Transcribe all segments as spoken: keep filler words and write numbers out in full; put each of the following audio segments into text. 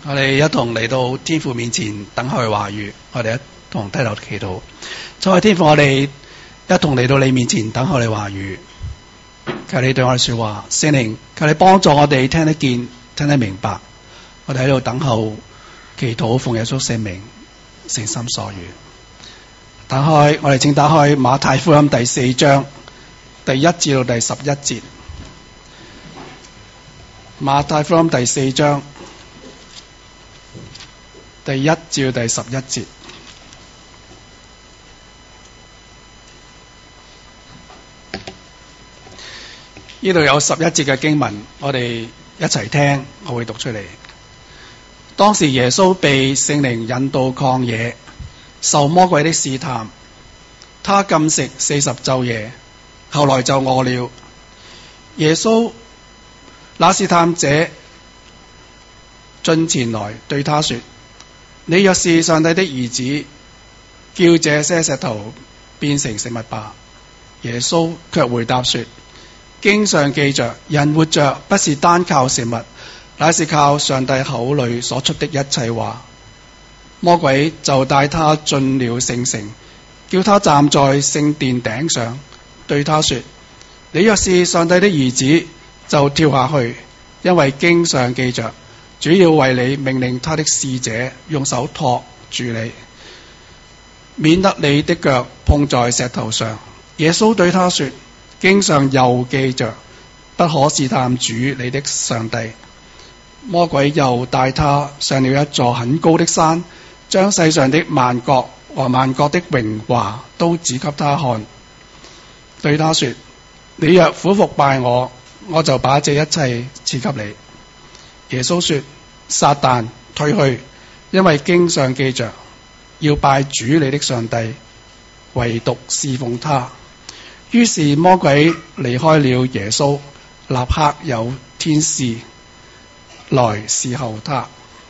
我哋一同嚟到天父面前等候佢話語，我哋一同低頭祈禱。親愛天父，我哋一同嚟到你面前等候你話語，求你對我哋說話。聖靈，求你幫助我哋聽得見、聽得明白。我哋喺度等候祈禱，奉耶穌聖名，誠心所願。打開，我哋請打開馬太福音第四章第一至到第十一節。馬太福音第四章第一至到第十一節。呢度有十一節嘅經文，我哋一齊聽，我會讀出嚟。當時耶穌被聖靈引到曠野，受魔鬼的試探，他禁食四十晝夜，後來就餓了。耶穌那試探者進前來對他說：你若是上帝的兒子，叫這些石頭變成食物吧。耶穌卻回答說：經上記着，人活着不是單靠食物，乃是靠上帝口裏所出的一切話。魔鬼就帶他進了聖城，叫他站在聖殿頂上，對他說：你若是上帝的兒子，就跳下去，因為經上記着，主要為你命令他的使者用手托住你，免得你的腳碰在石頭上。耶穌對他說：經上又記着，不可試探主你的上帝。魔鬼又帶他上了一座很高的山，將世上的萬國和萬國的榮華都指給他看，對他說：你若俯伏拜我，我就把這一切賜給你。耶穌說：撒旦退去，因為經上記着，要拜主你的上帝，唯獨侍奉他。於是魔鬼離開了耶穌，立刻有天使來侍候他。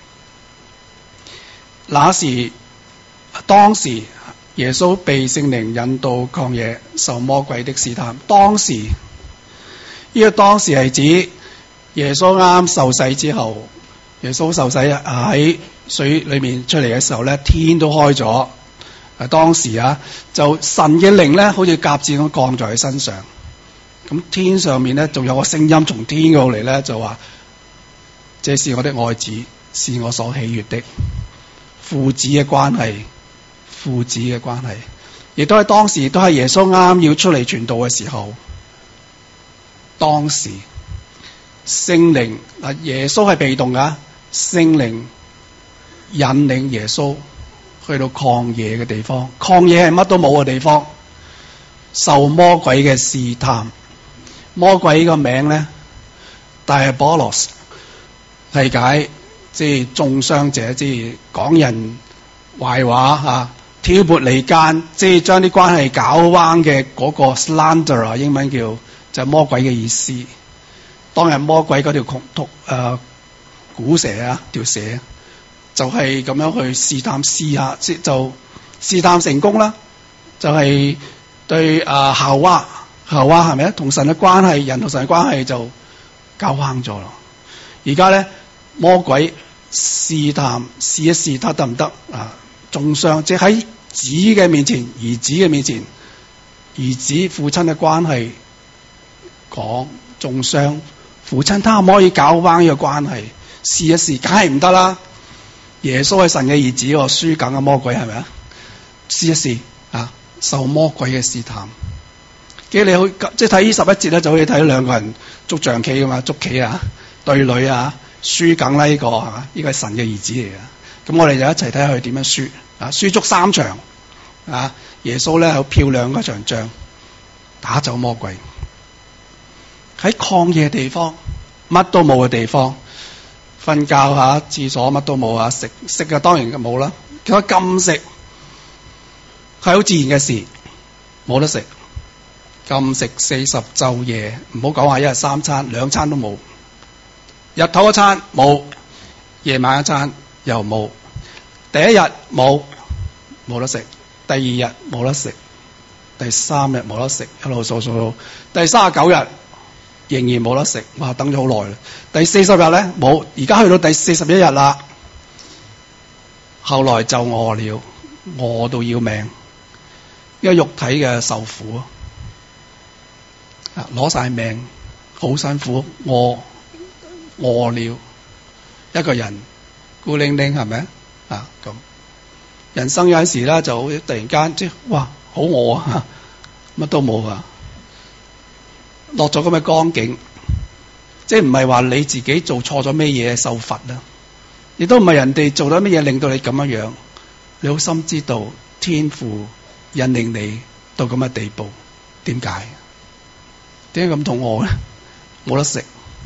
那時當時耶穌被聖靈引到曠野，受魔鬼的試探。當時呢、這個當時係指耶穌啱受洗之後，耶穌受洗喺水裏面出嚟嘅時候咧，天都開咗。啊，當時啊，就神嘅靈咧，好似鴿子咁降在佢身上。咁天上面咧，仲有個聲音從天嗰度嚟咧，就話：這是我的愛子，是我所喜悅的。父子嘅關係，父子嘅關係，亦都係當時，都係耶穌啱要出嚟傳道嘅時候。當時聖靈啊，耶穌係被動噶，聖靈引領耶穌去到曠野嘅地方。曠野係乜都冇嘅地方，受魔鬼嘅試探。魔鬼個名咧，Diabolos，係解即係中傷者，即係講人壞話吓，挑撥離間，即係將啲關係搞彎嘅嗰個 slanderer， 英文叫就係魔鬼嘅意思。當日魔鬼嗰條窮毒誒古蛇啊，條蛇就係咁樣去試探試下，即就試探成功啦。就係、是、對誒夏娃，夏娃係咪啊？同神嘅關係，人同神嘅關係就搞彎咗咯。而家咧，魔鬼試探試一試他得唔得啊？中傷，即係喺子嘅面前，兒子嘅面前，兒子父親嘅關係講中傷父親，他可唔可以搞彎呢個關係？試一試，梗係唔得啦。耶穌係神嘅兒子，輸梗嘅魔鬼係咪啊？試一試啊，受魔鬼嘅試探。即係你好，即係睇呢十一節咧，就可以睇到兩個人捉象棋噶嘛，捉棋啊，對壘啊，輸梗啦呢個係嘛？呢個係神嘅兒子嚟嘅。咁我哋就一齊睇下佢點樣輸啊！輸足三場啊！耶穌咧好漂亮嗰場仗，打走魔鬼。喺曠野地方，乜都冇嘅地方，瞓覺吓，廁所乜都冇啊，食食嘅當然冇啦。佢話禁食係好自然嘅事，冇得食。禁食四十晝夜，唔好講話一日三餐，兩餐都冇。日頭一餐冇，夜晚一餐又冇。第一日冇，冇得食；第二日冇得食；第三日冇得食，一路數數到第三十九日仍然冇得食。哇，等咗好耐啦！第四十日咧冇，而家去到第四十一日啦， 後來就餓了，餓到要命，因為肉體嘅受苦啊，攞晒命，好辛苦，餓餓了，一個人孤零零係咪啊？咁人生有陣時咧就突然間即係哇好餓啊，乜都冇啊，落咗咁嘅光景，即係唔係話你自己做錯咗咩嘢受罰啦，亦都唔係人哋做咗咩嘢令到你咁樣樣，你好深知道天父引領你到咁嘅地步，點解？點解咁肚餓咧？冇得食。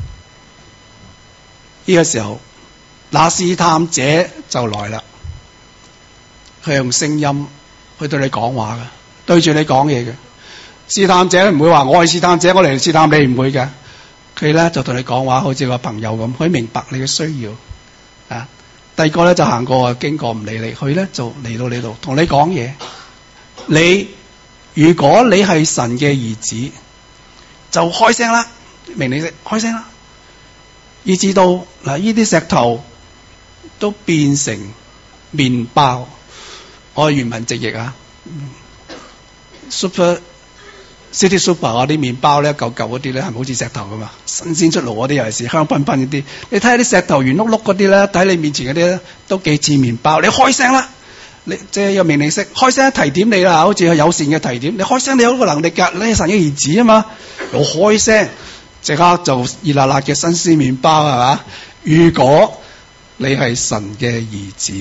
呢個時候，那試探者就來啦，佢用聲音去對你講話嘅，對住你講嘢嘅。試探者唔會話我係試探者，我嚟試探你，唔會嘅。佢咧就同你講話，好似個朋友咁，可以明白你嘅需要啊。第二個咧就行過啊，經過唔理你，佢咧就嚟到你度同你講嘢。你如果你係神嘅兒子，就開聲啦，明你識開聲啦，以至到嗱呢啲石頭都變成麵包。我原文直譯啊 ，Super City Super 嗰啲麵包咧，舊舊嗰啲咧係咪好似石頭噶嘛？新鮮出爐嗰啲尤其是香噴噴嗰啲，你睇下啲石頭圓碌碌嗰啲咧，睇你面前嗰啲咧都幾似麵包。你開聲啦！你即係有命令式開聲提點你啦，好似有友善嘅提點。你開聲，你有個能力㗎，你係神嘅兒子啊嘛。又開聲，即刻就熱辣辣嘅新鮮麵包係嘛？如果你係神嘅兒子，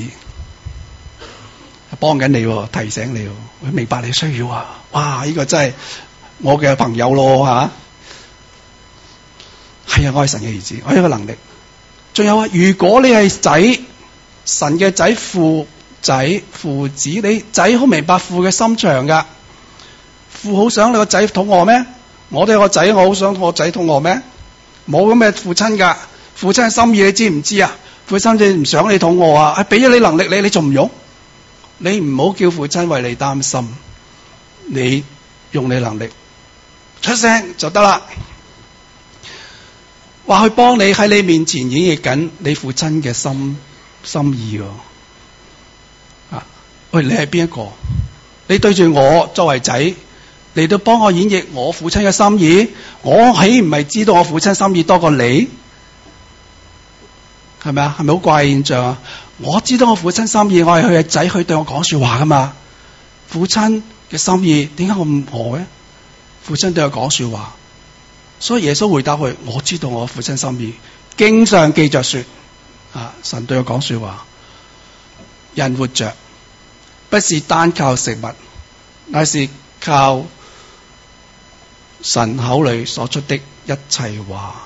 幫緊你，提醒你，會明白你需要啊！哇，呢個真係我嘅朋友咯吓。係啊，我係神嘅兒子，我有個能力。仲有啊，如果你係仔，神嘅仔父。仔父子，你仔好明白父嘅心腸噶，父好想你個仔肚餓咩？我哋有個仔，我好想我仔肚餓咩？冇咁嘅父親噶，父親嘅心意你知唔知啊？父親你唔想你肚餓啊，係俾咗你能力你，你仲唔用？你唔好叫父親為你擔心，你用你能力出聲就得啦。話去幫你喺你面前演繹緊你父親嘅心心意喎。喂，你係邊一個？你對住我作為仔，嚟到幫我演繹我父親嘅心意，我豈唔係知道我父親心意多過你？係咪啊？係咪好怪現象啊？我知道我父親心意，我係佢嘅仔，佢對我講說話噶嘛？父親嘅心意點解我唔餓嘅？父親對我講說話，所以耶穌回答佢：我知道我父親心意。經上記着說，啊，神對我講說話，人活着。不是單靠食物，乃是靠神口裏所出的一切話。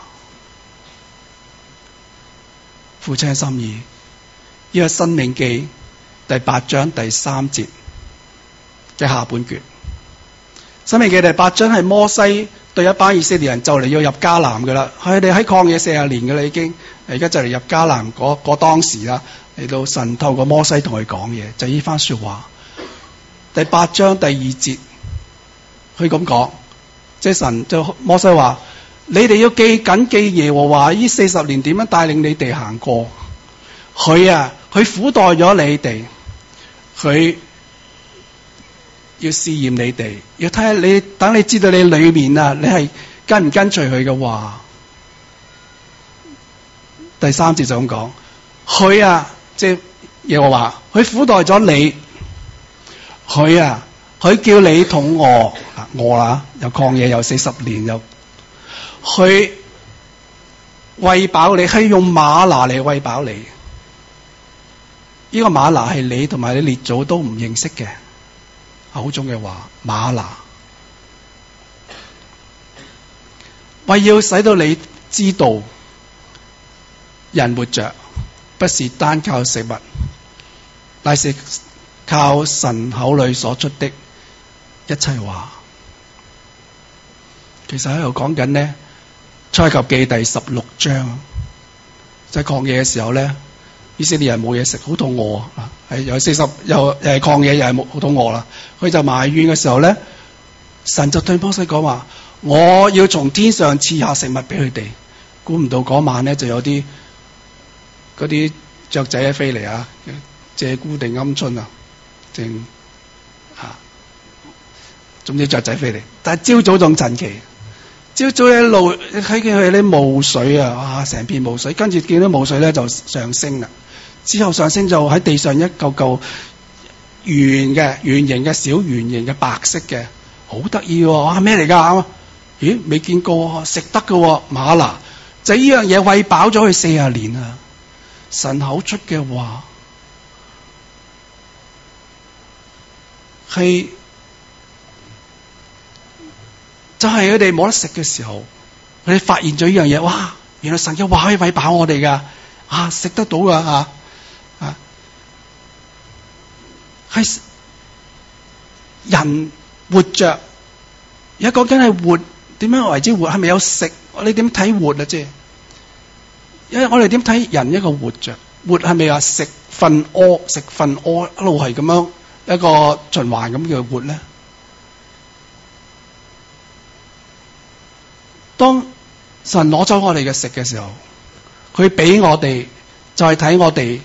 父親嘅心意，呢個申命記第八章第三節嘅下半段。申命記第八章係摩西對一班以色列人就嚟要入迦南噶啦，佢哋喺曠野四十年噶啦已經，而家就嚟入迦南嗰嗰當時啦。嚟到神透過摩西同佢講嘢，就呢番說話。第八章第二節，佢咁講，即係神就摩西話：你哋要記緊記耶和華呢四十年點樣帶領你哋行過。佢啊，佢苦待咗你哋，佢要試驗你哋，要睇下你，等你知道你裏面啊，你係跟唔跟隨佢嘅話。第三節就咁講，佢啊。即係耶和華，佢苦待咗你，佢啊，佢叫你肚餓，餓啦，又曠野又四十年，又佢餵飽你，係用嗎哪嚟餵飽你。呢、這個嗎哪係你同埋你列祖都唔認識嘅口中嘅話，嗎哪為要使到你知道，人活着。不是單靠食物，乃是靠神口裏所出的一切話。其實喺度講緊呢，出埃及記第十六章，就係曠野嘅時候咧，以色列人冇嘢食，好肚餓啊！係又四十又又係曠野，又係冇好肚餓啦。佢就埋怨嘅時候咧，神就對摩西講話：我要從天上賜下食物俾佢哋。估唔到嗰晚咧就有啲。嗰啲雀仔飛嚟啊， 鷓鴣定鵪鶉啊，定啊，總之雀仔飛嚟。但係朝早仲神奇，朝早一路睇見佢啲霧水啊，哇！成片霧水，跟住見到霧水咧就上升啦。之後上升就喺地上一嚿嚿圓嘅圓形嘅小圓形嘅白色嘅，好得意喎！哇，咩嚟㗎？咦，未見過，食得嘅嗎哪，就呢樣嘢餵飽咗佢四十年啊！神口出嘅話係就係佢哋冇得食嘅時候，佢哋發現咗呢樣嘢，哇！原來神嘅話可以餵飽我哋噶，啊，食得到噶啊啊！係人活着，而家講緊係活，點樣為之活？係咪有食？你點睇活啊？即係，因為我哋點睇人一個活着？活係咪話食瞓屙食瞓屙一路係咁樣一個循環咁叫活咧？當神攞走我哋嘅食嘅時候，佢俾我哋就係睇我哋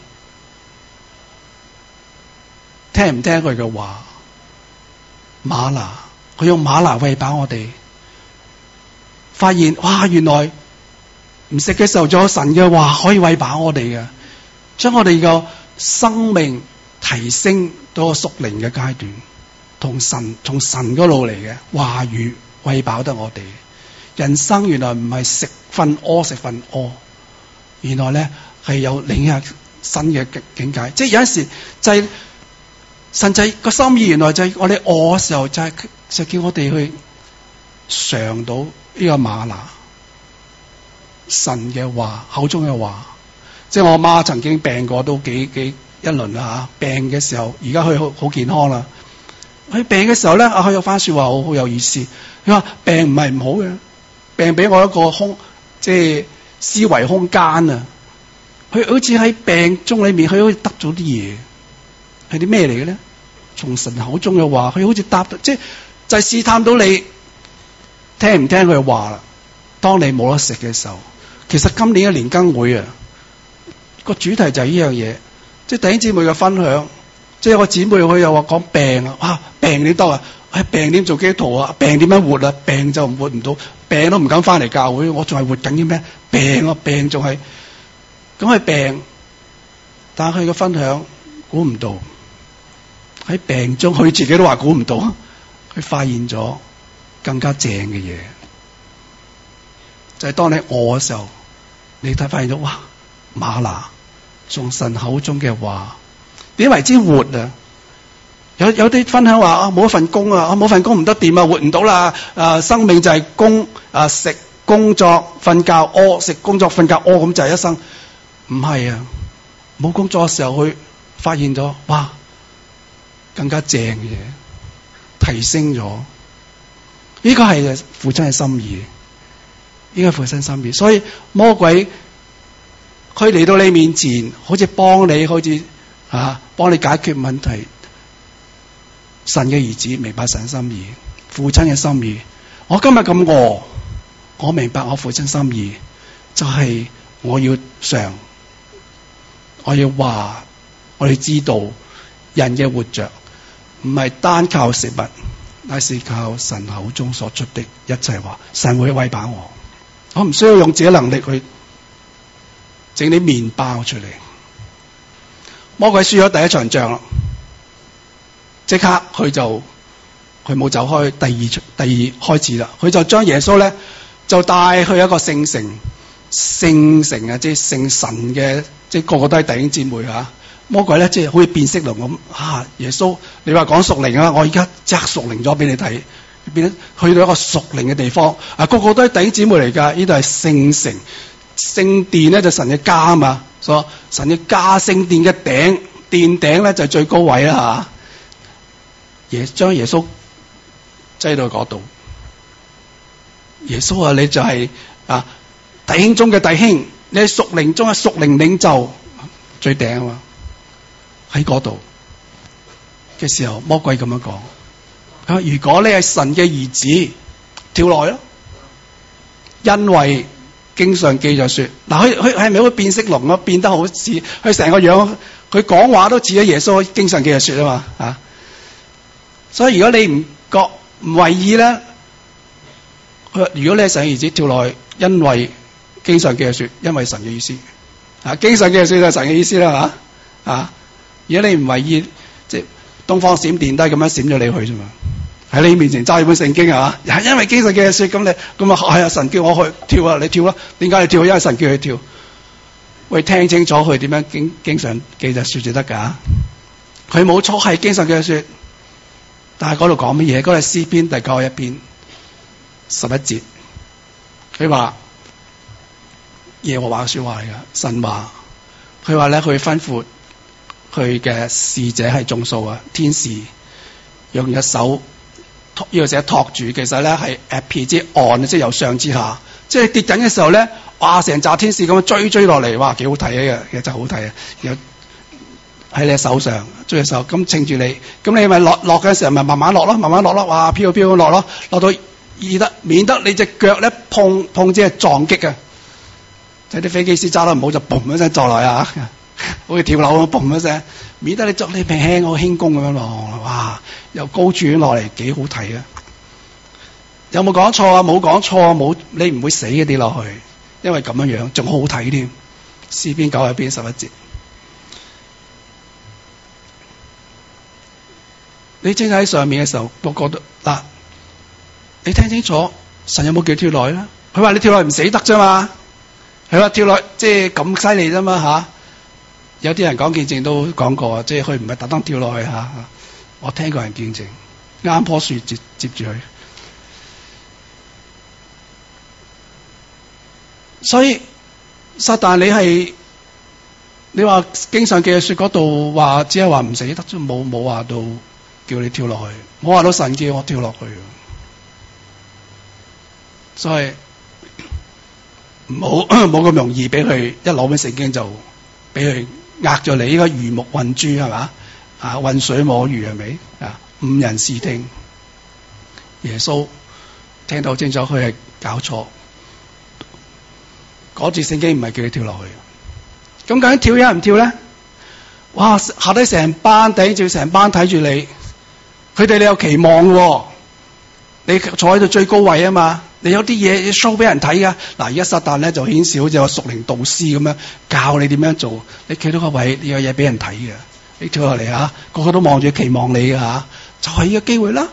聽唔聽佢嘅話。嗎哪，佢用嗎哪餵飽我哋，發現哇，原來唔食嘅時候，仲有神嘅話可以餵飽我哋嘅，將我哋嘅生命提升到個屬靈嘅階段，同神從神嗰度嚟嘅話語餵飽得我哋。人生原來唔係食瞓屙食瞓屙，原來咧係有另一新嘅境界。即係有陣時就係、是、神就係個心意，原來就係我哋餓嘅時候就係、是、就叫我哋去嘗到呢個嗎哪，神嘅話口中嘅話。即係我媽曾經病過都幾幾一輪啦吓，病嘅時候而家佢好好健康啦。佢病嘅時候咧，啊佢有番說話好好有意思。佢話病唔係唔好嘅。病俾我一個空，即係思維空間啊！佢好似喺病中裏面，佢好似得咗啲嘢，係啲咩嚟嘅咧？從神口中嘅話，佢好似答到，即係就係、是、試探到你聽唔聽佢嘅話啦。當你冇得食嘅時候，其實今年嘅年更會啊，個主題就係呢樣嘢，即係弟兄姊妹嘅分享。即係有個姊妹佢又話講病啊，哇病你得啊！唉、哎，病點做基督徒啊？病點樣活啊？病就活唔到，病都唔敢翻嚟教會，我仲係活緊啲咩？病啊，病仲係咁係病，但係佢嘅分享估唔到喺病中，佢自己都話估唔到，佢發現咗更加正嘅嘢，就係、是、當你餓嘅時候，你睇發現咗哇，嗎哪從神口中嘅話，點為之活啊？有有啲分享話啊，冇一份工啊，冇份工唔得掂啊，活唔到啦。啊，生命就係工啊，食工作瞓覺屙，食工作瞓覺屙，咁就係一生。唔係啊，冇工作嘅時候，佢發現咗哇，更加正嘅嘢，提升咗。呢個係父親嘅心意，呢個係父親心意。所以魔鬼佢嚟到你面前，好似幫你，好似啊幫你解決問題。神嘅兒子明白神心意，父親嘅心意。我今日咁餓，我明白我父親心意，就係、是、我要嘗，我要話，我哋知道人嘅活着唔係單靠食物，乃是靠神口中所出的一切話。神會餵飽我，我唔需要用自己能力去整啲麵包出嚟。魔鬼輸咗第一場仗啦。即刻佢就佢冇走開，第二出第二開始啦。佢就將耶穌咧就帶去一個聖城，聖城啊，即係聖神嘅，即係個個都係弟兄姊妹吓。魔鬼咧即係好似變色龍咁啊！耶穌，你話講屬靈啊，我而家即刻屬靈咗俾你睇，變咗去到一個屬靈嘅地方啊！個個都係弟兄姊妹嚟噶，呢度係聖城，聖殿咧就神嘅家啊嘛，所以神嘅家，聖殿嘅頂殿頂咧就係最高位啦吓。耶將耶穌擠到嗰度，耶穌啊，你就係、是、啊弟兄中嘅弟兄，你係屬靈中嘅屬靈領袖，最頂啊！喺嗰度嘅時候，魔鬼咁樣講：啊，如果你係神嘅兒子，跳落咯！因為經上記着說，嗱，佢佢係咪會變色龍啊？變得好似佢成個樣，佢講話都似咗耶穌經上記着說啊嘛啊！所以如果你唔覺唔為意咧，佢話如果你係神兒子跳落去，因為經上記着說，因為神嘅意思啊，經上記着說就係神嘅意思啦嘛啊！如果你唔為意，即係東方閃電都係咁樣閃咗你去啫嘛。喺你面前揸住本聖經係嘛？因為經上記着說，咁你咁啊係啊，神叫我去跳啊，你跳啦。點解你跳？因為神叫佢跳。喂，聽清楚佢點樣經經上記着說就得噶。佢冇錯係經上記着說，但係嗰度講乜嘢？嗰度係詩篇第九十一篇十一節，佢話耶和華嘅說話嚟噶，神話。佢話咧，佢吩咐佢嘅使者係眾數啊，天使用一手。呢個寫托住，其實咧係 ap 之岸，即係由上至下，即係跌緊嘅時候咧，哇！成紮天使咁樣追追落嚟，哇！幾好睇啊！其實真係好睇啊！有喺你手上追嘅時候，咁稱住你，咁你咪落落嘅時候咪慢慢落咯，慢慢落咯，哇！飄飄咁落咯，落到易得免得你隻腳咧碰碰即係撞擊啊！即係啲飛機師揸得唔好就嘣一聲撞落啊！好似跳樓咁嘣一聲，免得你作你平輕好輕功咁樣落，哇！由高處落嚟幾好睇啊！有冇講錯啊？冇講錯啊！冇，你唔會死嘅跌落去，因為咁樣樣仲好好睇添。詩篇九十篇十一節，你正喺上面嘅時候，我覺得嗱，你聽清楚，神有冇叫跳落去咧？佢話你跳落去唔死得啫嘛，佢話跳落即係咁犀利啫嘛吓。有啲人講見證都講過，即係佢唔係特登跳落去吓。我聽過人見證，啱棵樹接接住佢，所以撒旦你係你話經上記著說嗰度話只係話唔死得，都冇冇話到叫你跳落去，冇話到神叫我跳落去，所以唔好冇咁容易俾佢一攞本聖經就俾佢呃咗你，應該魚目混珠係嘛？啊，渾水摸魚係咪？啊，誤人視聽。耶穌聽到清楚，佢係搞錯。嗰節聖經唔係叫你跳落去。咁究竟跳一唔跳咧？哇！下低成班頂住，成班睇住你，佢哋你有期望喎。你坐喺度最高位啊嘛，你有啲嘢 show 俾人睇噶。嗱，而家撒旦咧就顯示好似個屬靈導師咁樣教你點樣做。你企到個位，你有嘢俾人睇嘅。你跳落嚟吓，個個都望住期望你吓，就係呢個機會啦。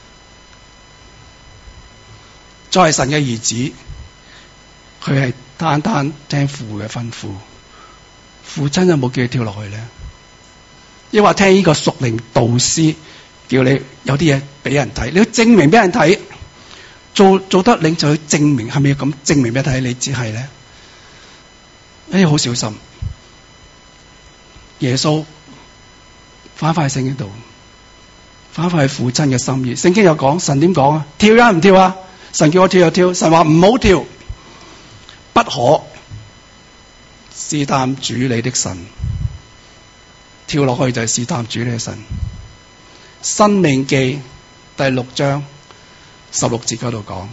作為神嘅兒子，佢係單單聽父嘅吩咐。父親有冇叫你跳落去咧？抑或聽呢個屬靈導師叫你有啲嘢俾人睇，你要證明俾人睇，做做得領就去證明，係咪要咁證明俾人睇？你只係咧，哎，好小心。耶穌。翻返去聖經度，翻返去父親嘅心意。聖經有講，神點講啊？跳啊唔跳啊？神叫我跳就跳，神話唔好跳，不可試探主你的神。跳落去就係試探主你嘅神。申命記第六章十六節嗰度講，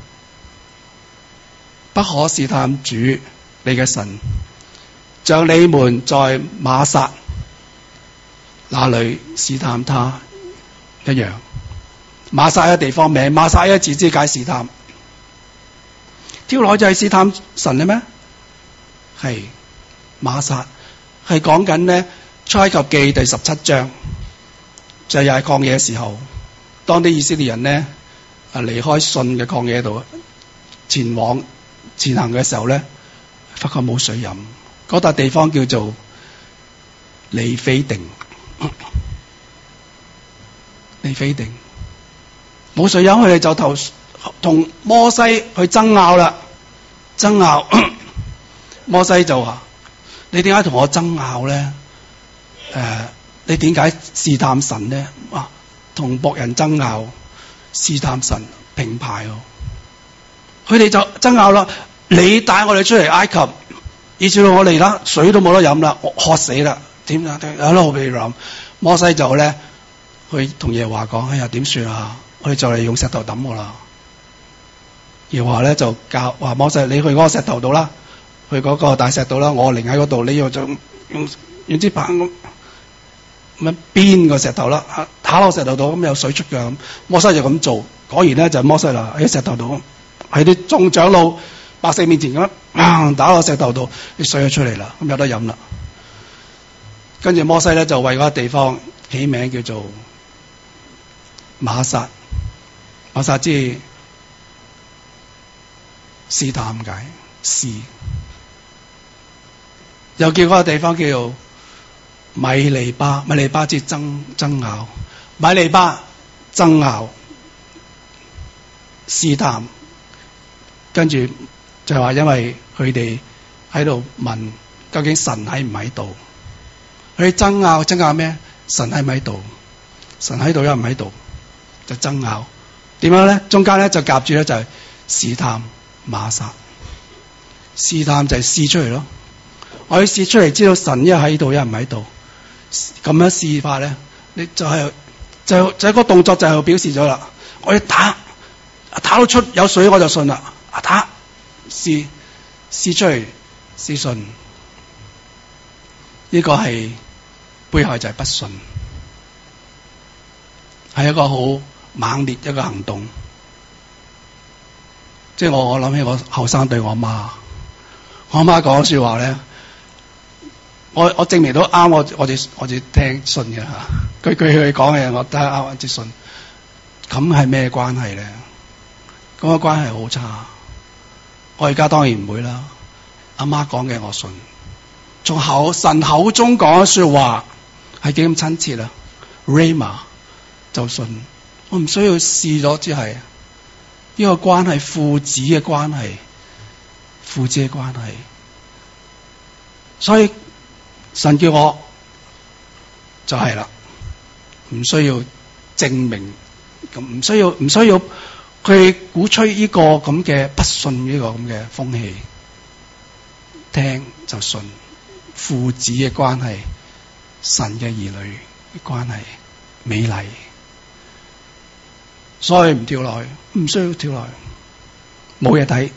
不可試探主你嘅神，像你們在瑪撒那裏試探他一樣。瑪撒一個地方名，瑪撒一個字之解試探。跳落去就係試探神嘅咩？係瑪撒係講緊呢出埃及記第十七章，就又係曠野嘅時候，當啲以色列人呢啊離開信嘅曠野度前往前行嘅時候咧，發覺冇水飲，嗰笪地方叫做利非定。利非定冇水飲，佢哋就頭同摩西去爭拗啦，爭拗。摩西就話：你點解同我爭拗咧？誒、呃，你點解試探神咧？哇，同僕人爭拗，試探神平排哦。佢哋就爭拗啦，你帶我哋出嚟埃及，以至到我哋啦水都冇得飲啦，我渴死啦。點啊？喺度俾你諗，摩西就咧去同耶和華講：哎呀，點算啊？我哋就嚟用石頭抌我啦。 耶和華咧就教話摩西，你去嗰個石頭度啦，去嗰個大石度啦，我靈喺嗰度，你要就用用支棒咁咁邊個石頭啦，打落石頭度咁有水出嘅咁。摩西就咁做，果然咧就摩西啦喺石頭度，喺啲眾長老百姓面前咁樣打落石頭度，啲水就出嚟啦，咁有得飲啦。跟住摩西咧就為嗰個地方起名叫做瑪撒，瑪撒即係試探解試，又叫嗰個地方叫做米利巴，米利巴即係爭爭拗，米利巴爭拗試探，跟住就係話因為佢哋喺度問究竟神喺唔喺度，佢哋爭拗爭拗咩？神喺唔喺度？神喺度又唔喺度？就爭拗點樣咧？中間咧就夾住咧就係試探瑪撒，試探就係試出嚟咯。我要試出嚟，知道神一喺度，一唔喺度，咁樣試法咧，你就係、是、就就係、是、個動作就表示咗啦。我要打打到出有水我就信啦。啊打試試出嚟試信，呢、這個係背後就係不信，係一個好猛烈一個行動。即係我我諗起我後生對我媽，我媽講說話咧，我我證明到啱，我我哋我哋聽信嘅吓，句句佢講嘅我都係啱，我接信。咁係咩關係咧？咁個關係好差。我而家當然唔會啦。阿媽講嘅我信，從口神口中講嘅說話係幾咁親切啊 Rhema 就信，我唔需要試咗，只係呢個關係，父子嘅關係，父子嘅關係。所以神叫我就係啦，唔需要證明，咁唔需要唔需要佢鼓吹呢個咁嘅不信呢個咁嘅風氣，聽就信，父子嘅關係，神嘅兒女嘅關係，美麗。所以唔跳落去，唔需要跳落去，冇嘢睇。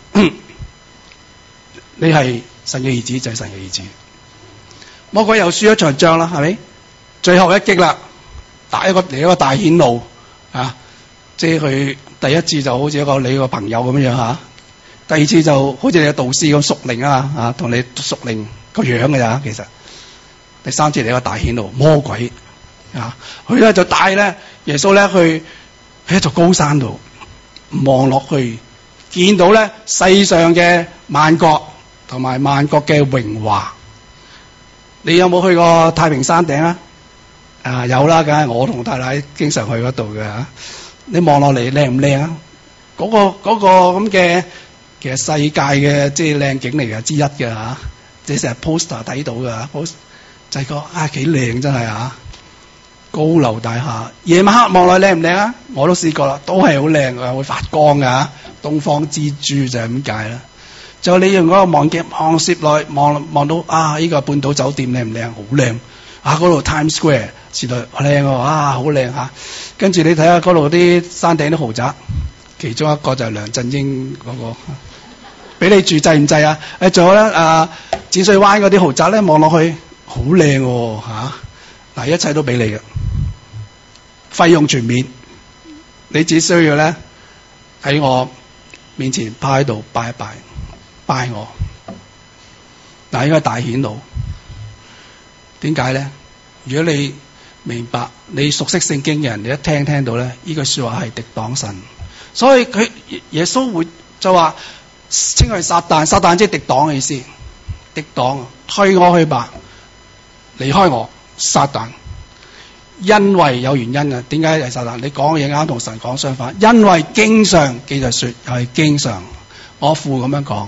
你係神嘅兒子就係神嘅兒子。魔鬼又輸一場仗啦，係咪？最後一擊啦，打一個嚟一個大顯露啊！即係佢第一次就好似一個你個朋友咁樣吓，第二次就好似你個導師咁屬靈啊，啊同你屬靈個樣嘅咋，其實第三次嚟一個大顯露，魔鬼啊，佢咧就帶咧耶穌咧去。喺一座高山度望落去，見到咧世上嘅萬國同埋萬國嘅榮華。你有冇去過太平山頂啊？啊有啦，梗係我同太太經常去嗰度嘅吓。你望落嚟靚唔靚啊？嗰、嗰個、嗰個咁嘅其實世界嘅即係靚景嚟嘅之一嘅吓，即係成日 poster 睇到嘅 post 就係個啊幾靚真係啊！高樓大廈，夜晚黑望落靚唔靚啊？我都試過啦，都係好靚嘅，會發光嘅。東方之珠就係咁解啦。就你用嗰個望鏡望攝內望望到啊，呢、這個半島酒店靚唔靚？好靚啊！嗰度 Times Square 時代靚喎，啊好靚吓。跟住你睇下嗰度啲山頂啲豪宅，其中一個就係梁振英嗰、那個，俾你住制唔制啊？誒，仲有咧啊，淺水灣嗰啲豪宅咧，望落去好靚喎吓。嗱，一切都俾你嘅，費用全免，你只需要咧喺我面前趴喺度拜一拜，拜我。嗱，應該大顯露，點解咧？如果你明白，你熟悉聖經嘅人，你一聽聽到咧，呢句說話係敵擋神，所以佢耶穌會就話稱佢係撒旦，撒旦即係敵擋嘅意思，敵擋，推我去吧，離開我。撒旦，因為有原因嘅，點解係撒旦？你講嘅嘢啱同神講相反，因為經上記著說，又係經上，我父咁樣講，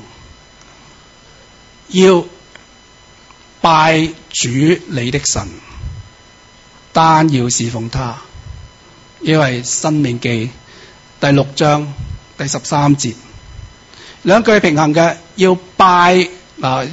要拜主你的神，單要侍奉他，因為申命記第六章第十三節，兩句平衡嘅，要拜嗱。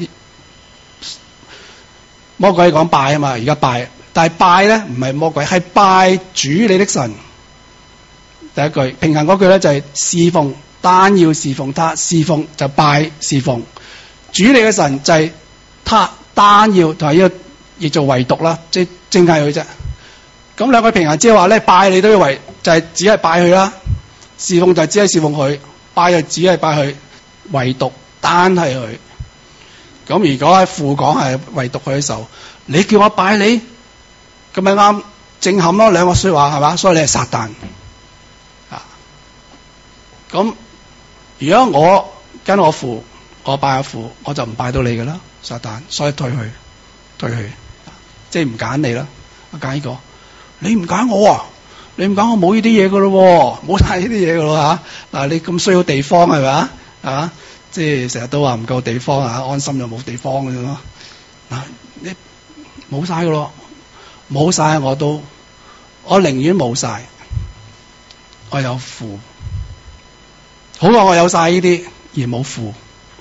魔鬼講拜啊嘛，而家拜，但係拜咧唔係魔鬼，係拜主你的神。第一句平衡嗰句咧就係侍奉單要侍奉他，侍奉就拜侍奉。主你嘅神就係他，單要同埋呢個亦做唯獨啦，即係淨係佢啫。咁兩個平衡即係話咧，拜你都要為就係、是、只係拜佢啦，侍奉就只係侍奉佢，拜就只係拜佢，唯獨單係佢。咁如果喺父講係唯獨佢嘅時候，你叫我拜你，咁咪啱正冚咯，兩個說話係嘛？所以你係撒旦啊。咁如果我跟我父，我拜我父，我就唔拜到你噶啦，撒旦，所以退去，退去，即係唔揀你啦。我揀呢個，你唔揀我啊？你唔揀我冇呢啲嘢噶咯，冇晒呢啲嘢噶咯吓。嗱，你咁需要地方係咪啊？啊？即係成日都話唔夠地方啊，安心又冇地方嘅啫咯。嗱，你冇晒嘅咯，冇晒我都，我寧願冇晒，我有父，好過我有晒呢啲而冇父。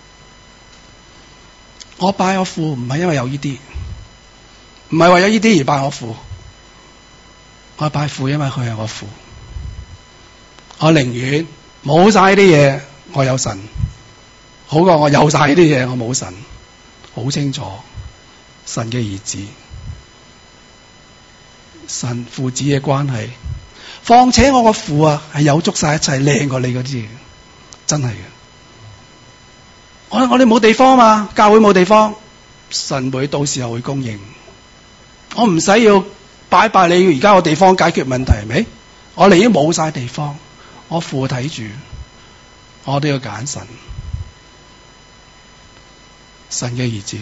我拜我父唔係因為有呢啲，唔係為咗呢啲而拜我父，我拜父因為佢係我父。我寧願冇晒呢啲嘢，我有神。好過我有晒呢啲嘢，我冇神。好清楚，神嘅兒子，神父子嘅關係。況且我個父啊，係有足晒一切，靚過你嗰啲，真係嘅。我我哋冇地方嘛，教會冇地方，神會到時候會供應。我唔使要拜拜你，而家個地方解決問題係咪？我哋已經冇晒地方，我父睇住，我都要揀神。神嘅兒子，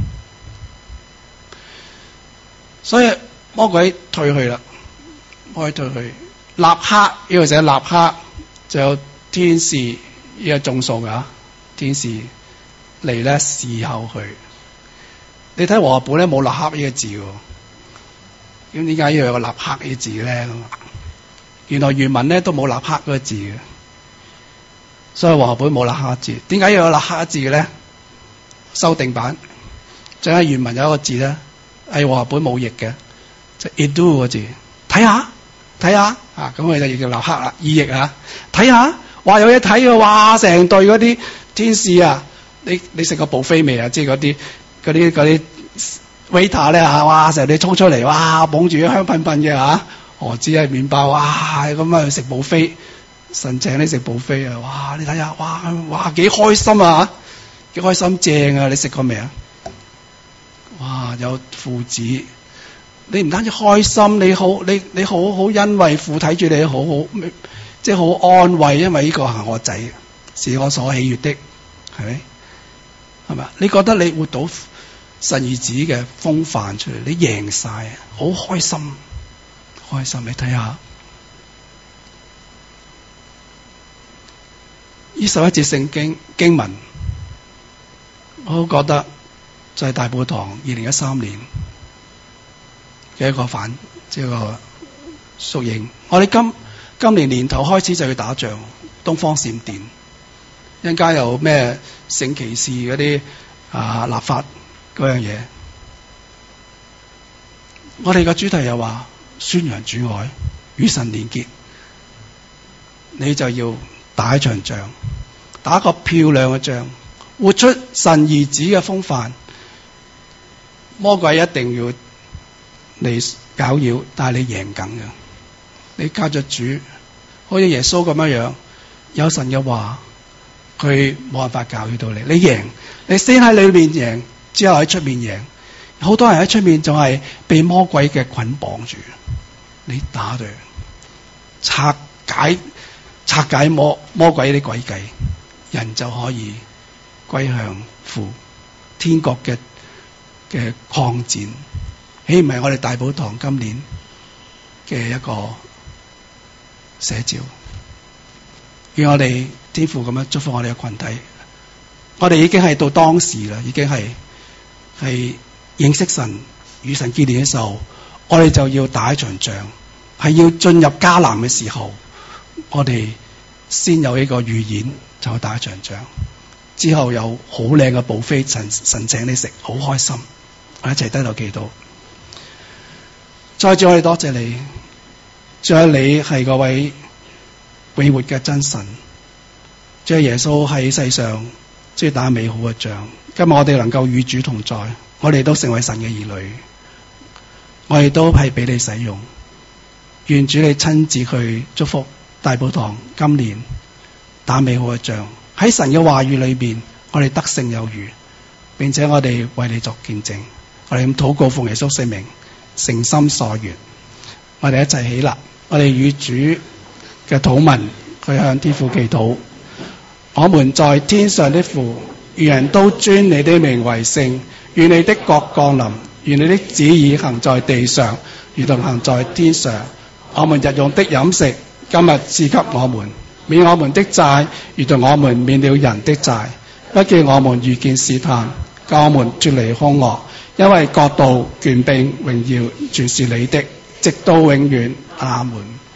所以魔鬼退去啦，魔鬼退去。立刻呢個寫立刻就有天使呢個眾數噶，天使嚟咧侍候佢。你睇和合本咧冇立刻呢個字嘅，咁點解要有個立刻呢個字咧？原來原文咧都冇立刻嗰個字嘅，所以和合本冇立刻字。點解要有立刻字嘅咧？修訂版，就係原文有一個字咧，係和合本冇譯嘅，就 idu 個字，睇下睇下啊，咁佢就譯叫立刻啦，意譯啊，睇下，話有嘢睇嘅，哇，成隊嗰啲天使啊，你你食過 buffet未啊？即係嗰啲嗰啲嗰啲 waiter 咧嚇，哇，成日你衝出嚟，哇，捧住啲香噴噴嘅嚇，何止係麵包，哇，咁啊食 buffet，神請你食 buffet啊，哇，你睇下，哇哇幾開心啊！幾開心正啊！你食過未啊？哇！有父子，你唔單止開心，你好，你你好好因為父睇住你，好好即係好安慰，因為呢個係我仔，是我所喜悅的，係咪？係咪？你覺得你活到神兒子嘅風範出嚟，你贏晒，好開心，開心！你睇下呢十一節聖經經文。我覺得就係大埔堂二零一三年嘅一個反，即係個縮影。我哋今今年年頭開始就要打仗，東方閃電，一陣間有咩聖騎士嗰啲啊立法嗰樣嘢。我哋個主題又話宣揚主愛，與神連結，你就要打一場仗，打一個漂亮嘅仗。活出神兒子嘅風範，魔鬼一定要嚟攪擾，但係你贏緊嘅。你靠着主，好似耶穌咁樣樣，有神嘅話，佢冇辦法攪擾到你。你贏，你先喺裏面贏，之後喺出面贏。好多人喺出面仲係被魔鬼嘅捆綁住，你打佢，拆解拆解魔魔鬼啲詭計，人就可以歸向父，天國嘅嘅擴展，豈唔係我哋大寶堂今年嘅一個寫照？願我哋天父咁樣祝福我哋嘅群體。我哋已經係到當時啦，已經係係認識神與神結連嘅時候，我哋就要打一場仗，係要進入迦南嘅時候，我哋先有呢個預演，就去打一場仗。之後有好靚嘅buffet，神神請你食，好開心，我一齊低頭祈禱。再次我哋多謝你，仲有你係嗰位永活嘅真神， 主耶穌喺世上即係打美好嘅仗。今日我哋能夠與主同在，我哋都成為神嘅兒女，我哋都係俾你使用。願主你親自去祝福大寶堂今年打美好嘅仗，喺神嘅話語裏邊，我哋得勝有餘，並且我哋為你作見證。我哋咁禱告奉耶穌聖名，誠心所願。我哋一齊起立，我哋與主嘅禱文去向天父祈禱。我們在天上的父，願人都尊你的名為聖，願你的國降臨，願你的旨意行在地上，如同行在天上。我們日用的飲食，今日賜給我們，免我們的債，如同我們免了人的債，不叫我們遇見試探，救我們脫離兇惡。因為國度、權柄、榮耀，全是你的，直到永遠。阿門。